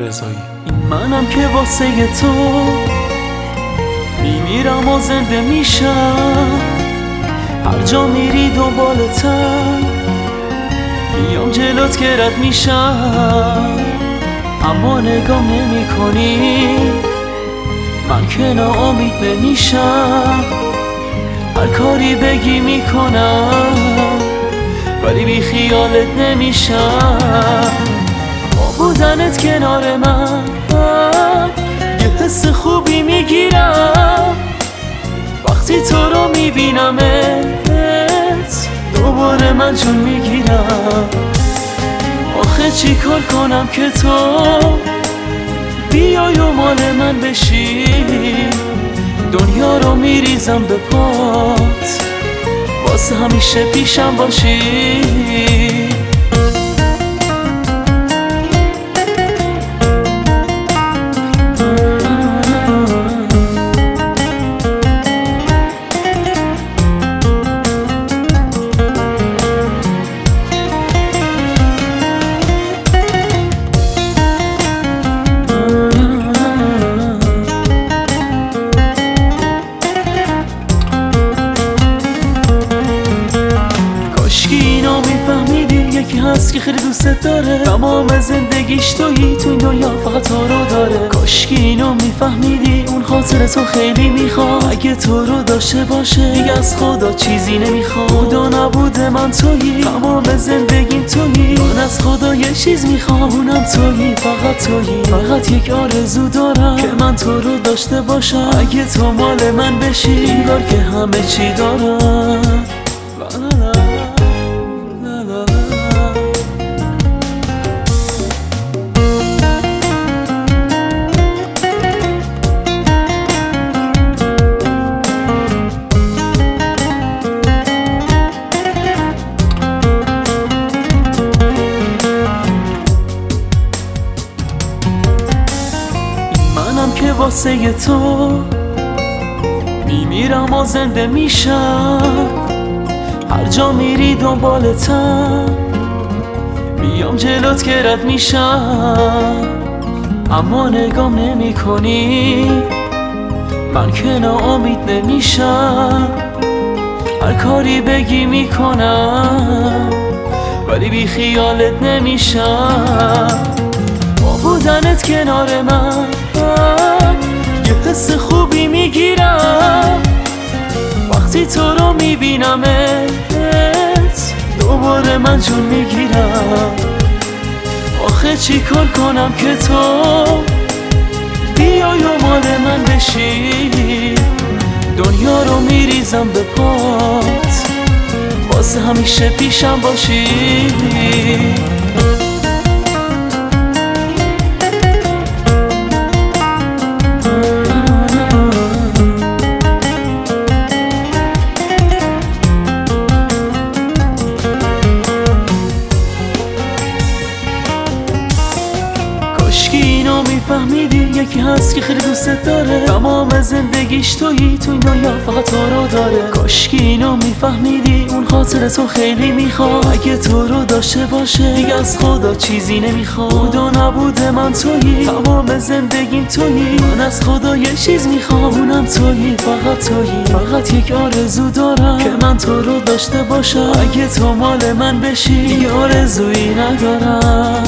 رضایی. این منم که واسه تو میمیرم و زنده میشم، هر جا میری دنبالتم، میام جلوت که رد میشم، اما نگام نمی کنی، من که ناامید نمیشم، هر کاری بگی میکنم ولی بی خیالت نمیشم. با بودنت کنار من یه حس خوبی میگیرم، وقتی تو رو میبینمت دوباره من جون میگیرم. آخه چی کار کنم که تو بیای و مال من بشی، دنیا رو میریزم به پات واسه همیشه پیشم باشی. اینو میفهمیدی یکی هست که خیلی دوستت داره، تمام زندگیش تویی، تو این دنیا فقط تو رو داره. کاشکی اینو میفهمیدی اون خاطر تو خیلی میخواد، اگه تو رو داشته باشه دیگه از خدا چیزی نمیخواد. خدا نبوده من تویی، تمام زندگیم تویی، من از خدا یه چیز میخوام اونم تویی، فقط تویی. فقط یک آرزو دارم که من تو رو داشته باشم، اگه تو مال من بشی انگار که همه چی دارم. منم که واسه تو میمیرم و زنده میشم، هر جا میری دنبالتم، میام جلوت که رد میشم، اما نگام نمی کنی، من که ناامید نمیشم، هر کاری بگی میکنم ولی بی خیالت نمیشم. با بودنت کنار من یه حس خوبی میگیرم، وقتی تو رو میبینمت دوباره من جون میگیرم. آخه چی کار کنم که تو بیای و مال من بشی، دنیا رو میریزم به پات واسه همیشه پیشم باشی. کاشکی اینو میفهمیدی یکی هست که خیلی دوستت داره، تمام زندگیش تویی، تو این دنیا فقط تو رو داره. کاشکی اینو میفهمیدی اون خاطر تو خیلی میخواد، اگه تو رو داشته باشه دیگه از خدا چیزی نمیخواد. خدا نبوده من تویی، تمام زندگیم تویی، من از خدا یه چیز میخوام اونم تویی، فقط تویی. فقط یک آرزو دارم که من تو رو داشته باشم، اگه تو مال من بشی دیگه آرزویی ندارم.